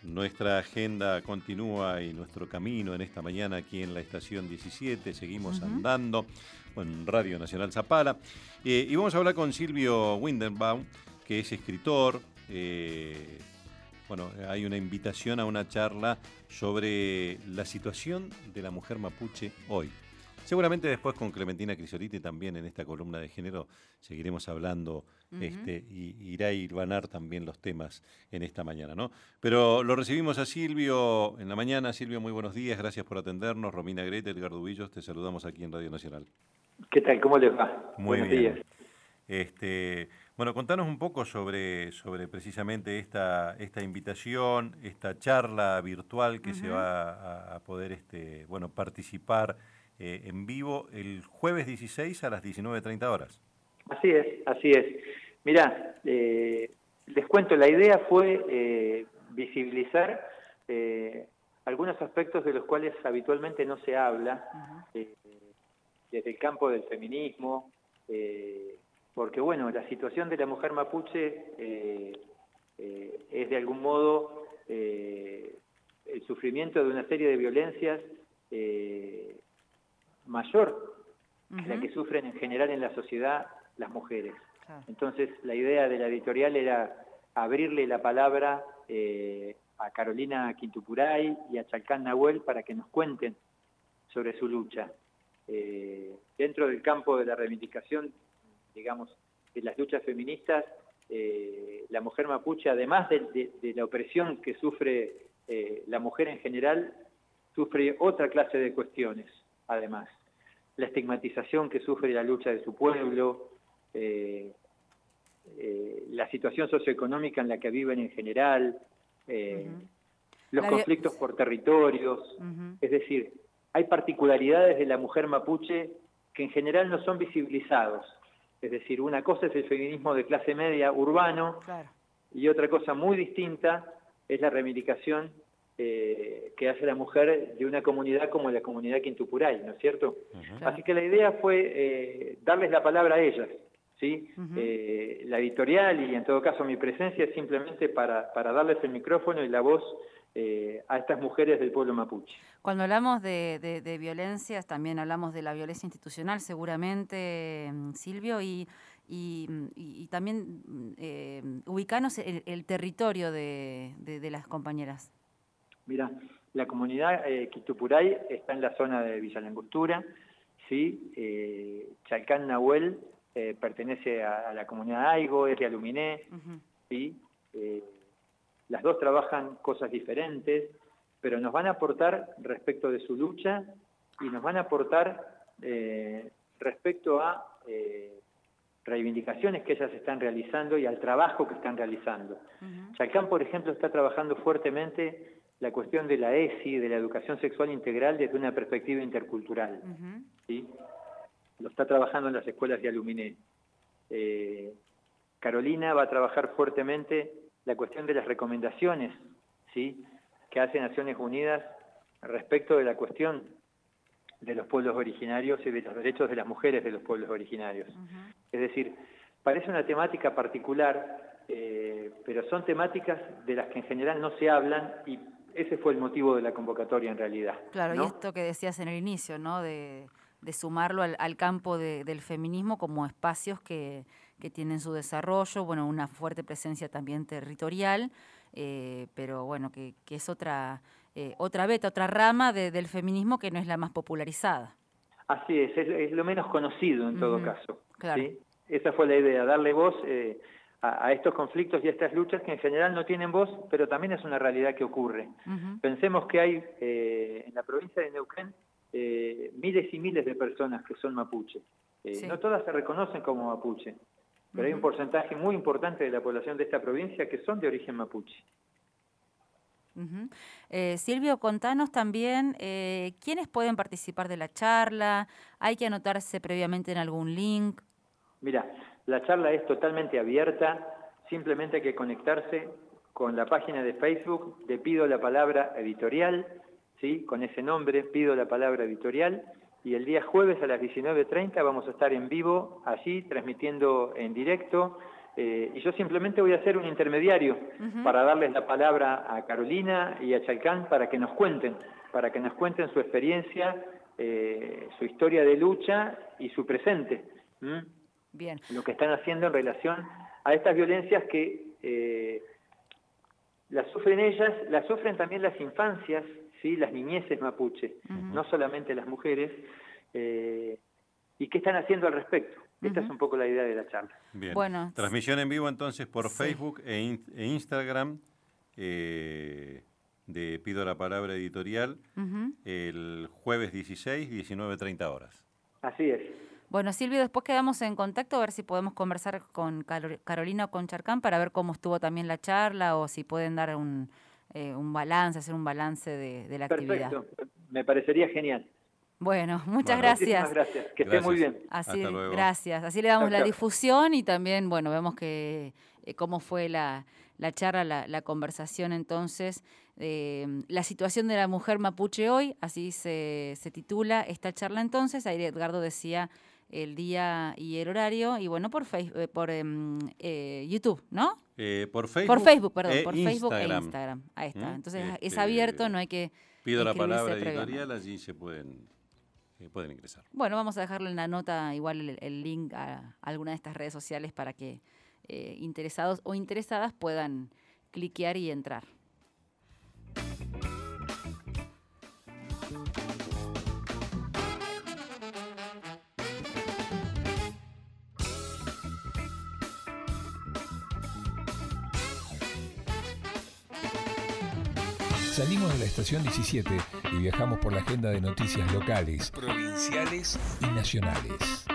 Nuestra agenda continúa y nuestro camino en esta mañana aquí en la estación 17. Seguimos andando en Radio Nacional Zapala. Y vamos a hablar con Silvio Windenbaum, que es escritor. Hay una invitación a una charla sobre la situación de la mujer mapuche hoy. Seguramente después con Clementina Crisoliti también en esta columna de género seguiremos hablando y irá a hilvanar también los temas en esta mañana, ¿no? Pero lo recibimos a Silvio en la mañana. Silvio, muy buenos días, gracias por atendernos. Romina Grete, Edgardo Villos, te saludamos aquí en Radio Nacional. ¿Qué tal? ¿Cómo les va? Muy Buenos bien. días. Contanos un poco sobre precisamente esta invitación, esta charla virtual que se va a poder participar en vivo el jueves 16 a las 19:30 horas. Así es. Mirá, les cuento, la idea fue visibilizar algunos aspectos de los cuales habitualmente no se habla, desde el campo del feminismo, porque bueno, la situación de la mujer mapuche es de algún modo el sufrimiento de una serie de violencias mayor que la que sufren en general en la sociedad las mujeres. Entonces la idea de la editorial era abrirle la palabra a Carolina Quintupuray y a Chalcán Nahuel para que nos cuenten sobre su lucha. Dentro del campo de la reivindicación, digamos, de las luchas feministas, la mujer mapuche, además de la opresión que sufre la mujer en general, sufre otra clase de cuestiones, además. La estigmatización que sufre la lucha de su pueblo, la situación socioeconómica en la que viven en general, los conflictos por territorios, es decir, hay particularidades de la mujer mapuche que en general no son visibilizados. Es decir, una cosa es el feminismo de clase media urbano, y otra cosa muy distinta es la reivindicación que hace la mujer de una comunidad como la comunidad Quintupuray, ¿no es cierto? Así que la idea fue darles la palabra a ellas, ¿sí? La editorial y en todo caso mi presencia es simplemente para darles el micrófono y la voz a estas mujeres del pueblo mapuche. Cuando hablamos de violencias, también hablamos de la violencia institucional, seguramente, Silvio, y también ubicanos el territorio de las compañeras. Mira, la comunidad Quintupuray está en la zona de Villa Langostura, ¿sí? Chalcán Nahuel pertenece a la comunidad Aigo, es de Aluminé, ¿sí? Las dos trabajan cosas diferentes, pero nos van a aportar respecto de su lucha y nos van a aportar respecto a reivindicaciones que ellas están realizando y al trabajo que están realizando. Chalcán, por ejemplo, está trabajando fuertemente la cuestión de la ESI, de la educación sexual integral, desde una perspectiva intercultural. ¿Sí? Lo está trabajando en las escuelas de Aluminé. Carolina va a trabajar fuertemente la cuestión de las recomendaciones, ¿sí?, que hace Naciones Unidas respecto de la cuestión de los pueblos originarios y de los derechos de las mujeres de los pueblos originarios. Es decir, parece una temática particular, pero son temáticas de las que en general no se hablan y ese fue el motivo de la convocatoria en realidad. Claro, ¿no? Y esto que decías en el inicio, ¿no?, de sumarlo al campo del feminismo como espacios que tienen su desarrollo, bueno, una fuerte presencia también territorial, pero bueno, que es otra beta, otra rama del feminismo que no es la más popularizada. Así es lo menos conocido en todo caso. Claro. ¿Sí? Esa fue la idea, darle voz a estos conflictos y a estas luchas que en general no tienen voz, pero también es una realidad que ocurre. Pensemos que hay en la provincia de Neuquén miles y miles de personas que son mapuche. Sí. No todas se reconocen como mapuche, pero hay un porcentaje muy importante de la población de esta provincia que son de origen mapuche. Silvio, contanos también quiénes pueden participar de la charla, hay que anotarse previamente en algún link. Mira, la charla es totalmente abierta, simplemente hay que conectarse con la página de Facebook de Pido la Palabra Editorial, ¿sí? Con ese nombre, Pido la Palabra Editorial, y el día jueves a las 19:30 vamos a estar en vivo allí, transmitiendo en directo Y yo simplemente voy a ser un intermediario para darles la palabra a Carolina y a Chalcán para que nos cuenten su experiencia, su historia de lucha y su presente. Bien. Lo que están haciendo en relación a estas violencias que las sufren ellas, las sufren también las infancias, ¿sí? Las niñeces mapuche, no solamente las mujeres, y qué están haciendo al respecto. Esta es un poco la idea de la charla. Bien. Bueno, transmisión en vivo entonces por Facebook e Instagram de Pido la Palabra Editorial el jueves 16, 19:30 horas. Así es. Bueno, Silvio, después quedamos en contacto a ver si podemos conversar con Carolina o con Charcán para ver cómo estuvo también la charla o si pueden dar un balance, hacer un balance de la actividad. Perfecto, me parecería genial. Bueno, muchas gracias. Muchísimas gracias, que esté muy bien. Así, Hasta luego. Gracias. Así le damos Chau, la chau. difusión y también, bueno, vemos que cómo fue la charla, la conversación entonces, la situación de la mujer mapuche hoy, así se titula esta charla entonces. Ahí Edgardo decía el día y el horario, y bueno, por YouTube, ¿no? Por Facebook. Por Facebook, perdón, e por Instagram. Facebook e Instagram. Ahí está. Entonces es Este, abierto, no hay que Pido la inscribirse Palabra previamente. Editorial, allí se pueden ingresar. Bueno, vamos a dejarle en la nota igual el link a alguna de estas redes sociales para que interesados o interesadas puedan cliquear y entrar. Salimos de la estación 17 y viajamos por la agenda de noticias locales, provinciales y nacionales.